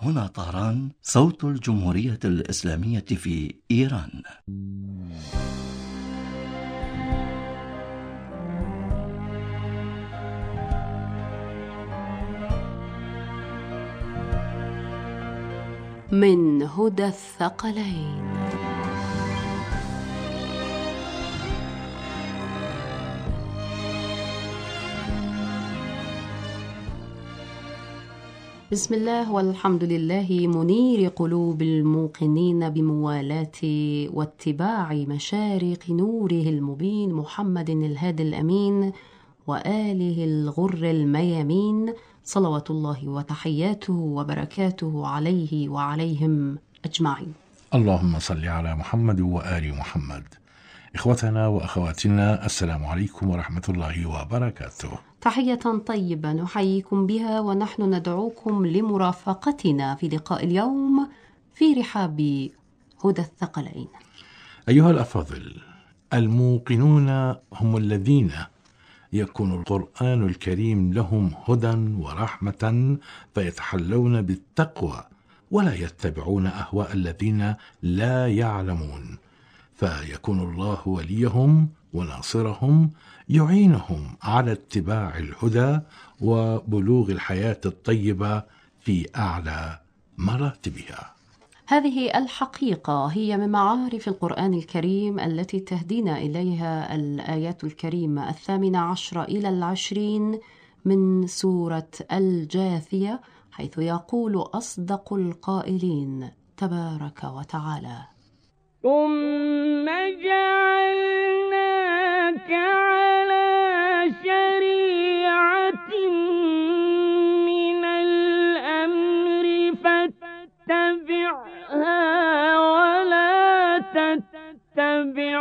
هنا طهران، صوت الجمهورية الإسلامية في إيران. من هدى الثقلين. بسم الله والحمد لله منير قلوب الموقنين بموالاة واتباع مشارق نوره المبين محمد الهادي الأمين وآله الغر الميامين، صلوات الله وتحياته وبركاته عليه وعليهم أجمعين. اللهم صل على محمد وآل محمد. إخوتنا وأخواتنا، السلام عليكم ورحمة الله وبركاته. تحية طيبة نحييكم بها ونحن ندعوكم لمرافقتنا في لقاء اليوم في رحاب هدى الثقلين. أيها الأفاضل، الموقنون هم الذين يكون القرآن الكريم لهم هدى ورحمة، فيتحلون بالتقوى ولا يتبعون أهواء الذين لا يعلمون، فيكون الله وليهم وناصرهم، يعينهم على اتباع الهدى وبلوغ الحياة الطيبة في أعلى مراتبها. هذه الحقيقة هي من معارف القرآن الكريم التي تهدينا إليها الآيات الكريمة 18 إلى 20 من سورة الجاثية، حيث يقول أصدق القائلين تبارك وتعالى: ثم جعلناك على شريعة من الأمر فاتبعها ولا تتبع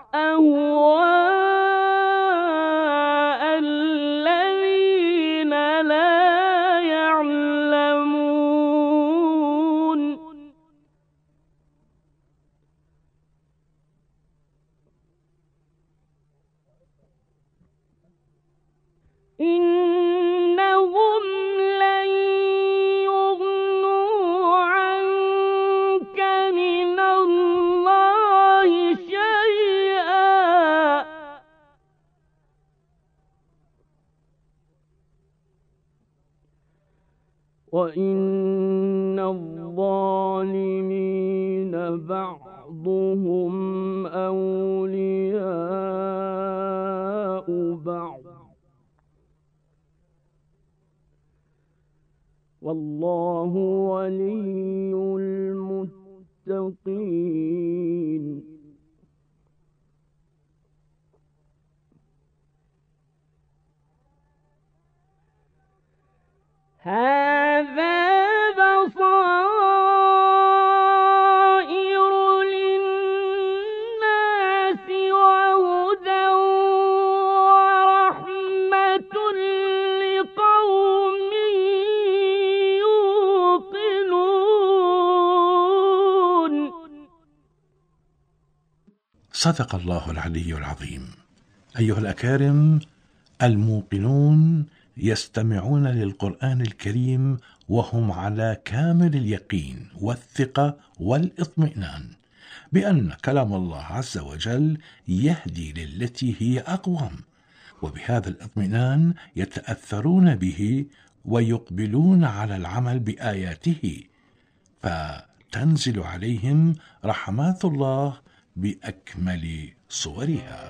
أهواء الذين لا يعلمون. إنهم لن يغنوا عنك من الله شيئا وإن الظالمين بعضهم أولياء بعض والله ولي المتقين. هذا بصائر للناس وهدى ورحمة لقوم يوقنون. صدق الله العلي العظيم. أيها الأكارم، الموقنون يستمعون للقرآن الكريم وهم على كامل اليقين والثقة والاطمئنان بأن كلام الله عز وجل يهدي للتي هي أقوم، وبهذا الاطمئنان يتأثرون به ويقبلون على العمل بآياته، فتنزل عليهم رحمات الله بأكمل صورها.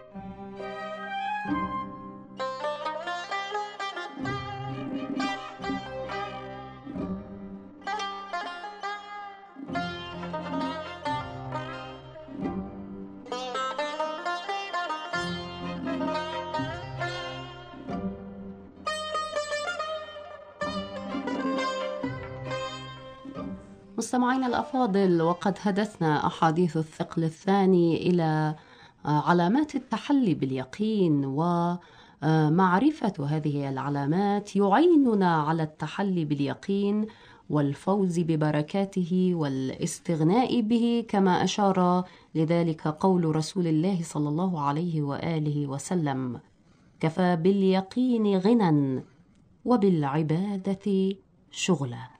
مستمعينا الأفاضل، وقد هدتنا أحاديث الثقل الثاني إلى علامات التحلي باليقين، ومعرفة هذه العلامات يعيننا على التحلي باليقين والفوز ببركاته والاستغناء به، كما أشار لذلك قول رسول الله صلى الله عليه وآله وسلم: كفى باليقين غنى وبالعبادة شغلا.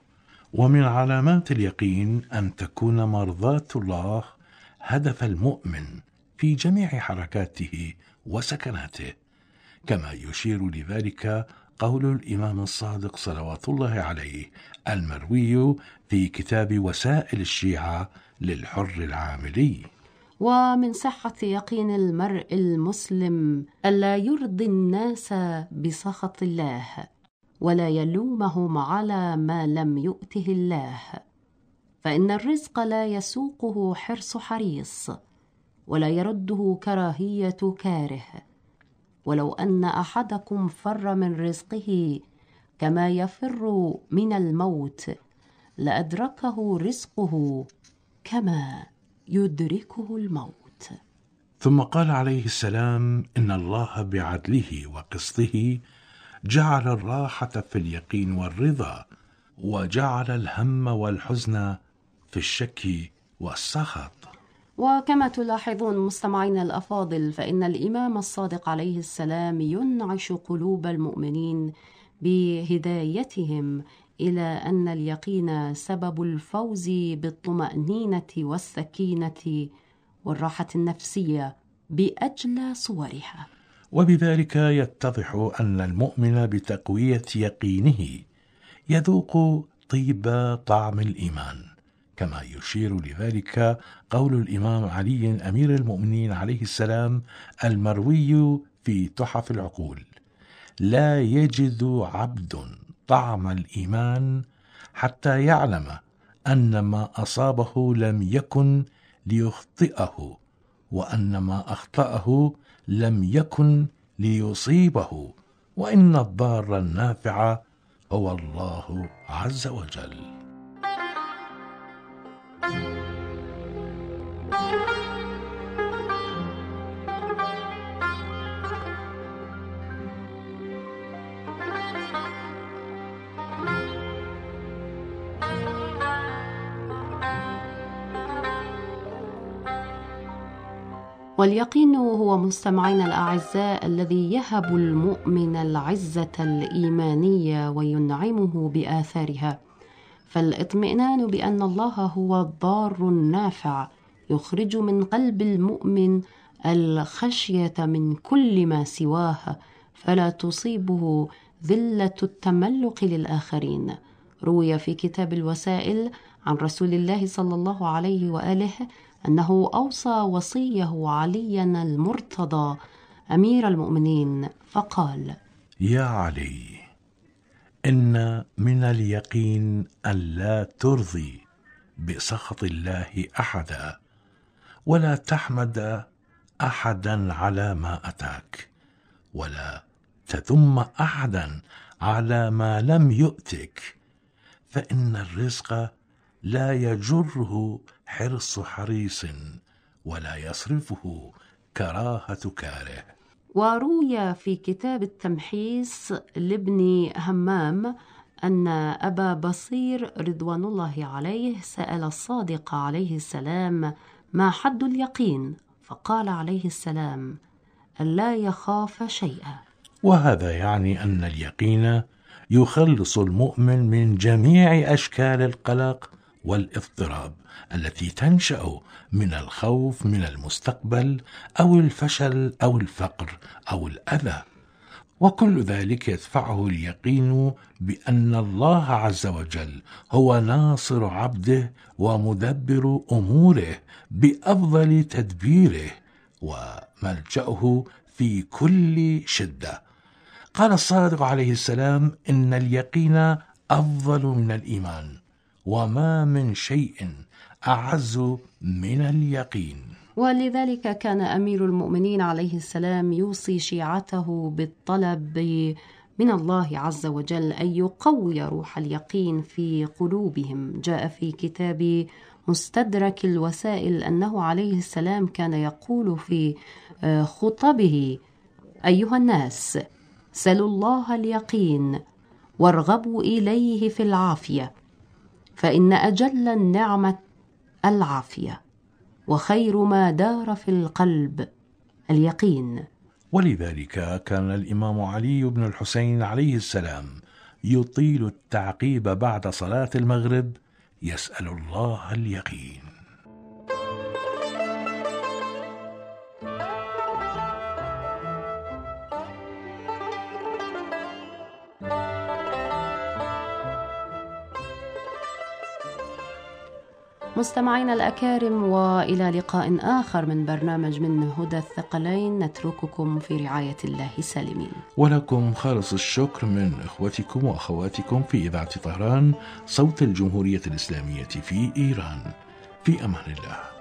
ومن علامات اليقين أن تكون مرضاة الله هدف المؤمن في جميع حركاته وسكناته، كما يشير لذلك قول الإمام الصادق صلوات الله عليه المروي في كتاب وسائل الشيعة للحر العاملي. ومن صحة يقين المرء المسلم ألا يرضي الناس بسخط الله ولا يلومهم على ما لم يؤته الله، فإن الرزق لا يسوقه حرص حريص ولا يرده كراهية كاره، ولو أن أحدكم فر من رزقه كما يفر من الموت لأدركه رزقه كما يدركه الموت. ثم قال عليه السلام: إن الله بعدله وقسطه جعل الراحة في اليقين والرضا، وجعل الهم والحزن في الشك والسخط. وكما تلاحظون مستمعين الأفاضل، فإن الإمام الصادق عليه السلام ينعش قلوب المؤمنين بهدايتهم إلى أن اليقين سبب الفوز بالطمأنينة والسكينة والراحة النفسية بأجلى صورها. وبذلك يتضح أن المؤمن بتقوية يقينه يذوق طيب طعم الإيمان، كما يشير لذلك قول الإمام علي أمير المؤمنين عليه السلام المروي في تحف العقول: لا يجد عبد طعم الإيمان حتى يعلم أن ما أصابه لم يكن ليخطئه، وأن ما أخطأه لم يكن ليصيبه، وإن الضار النافع هو الله عز وجل. واليقين هو مستمعين الأعزاء الذي يهب المؤمن العزة الإيمانية وينعمه بآثارها، فالاطمئنان بأن الله هو الضار النافع يخرج من قلب المؤمن الخشية من كل ما سواه، فلا تصيبه ذلة التملق للآخرين. روي في كتاب الوسائل عن رسول الله صلى الله عليه وآله أنه أوصى وصيه عليا المرتضى أمير المؤمنين فقال: يا علي، إن من اليقين أن لا ترضي بسخط الله أحدا، ولا تحمد أحدا على ما أتاك، ولا تذم أحدا على ما لم يؤتك، فإن الرزق لا يجره حرص حريص ولا يصرفه كراهة كاره. وروي في كتاب التمحيص لابن همام أن أبا بصير رضوان الله عليه سأل الصادق عليه السلام: ما حد اليقين؟ فقال عليه السلام: ألا يخاف شيئا. وهذا يعني أن اليقين يخلص المؤمن من جميع أشكال القلق والاضطراب التي تنشأ من الخوف من المستقبل أو الفشل أو الفقر أو الأذى، وكل ذلك يدفعه اليقين بأن الله عز وجل هو ناصر عبده ومدبر أموره بأفضل تدبيره وملجأه في كل شدة. قال الصادق عليه السلام: إن اليقين أفضل من الإيمان، وما من شيء أعز من اليقين. ولذلك كان أمير المؤمنين عليه السلام يوصي شيعته بالطلب من الله عز وجل أن يقوي روح اليقين في قلوبهم. جاء في كتاب مستدرك الوسائل أنه عليه السلام كان يقول في خطبه: أيها الناس، سلوا الله اليقين وارغبوا إليه في العافية، فإن أجل النعمة العافية، وخير ما دار في القلب اليقين. ولذلك كان الإمام علي بن الحسين عليه السلام يطيل التعقيب بعد صلاة المغرب يسأل الله اليقين. مستمعينا الأكارم، وإلى لقاء آخر من برنامج من هدى الثقلين، نترككم في رعاية الله سالمين. ولكم خالص الشكر من إخوتكم وأخواتكم في إذاعة طهران، صوت الجمهورية الإسلامية في إيران. في أمان الله.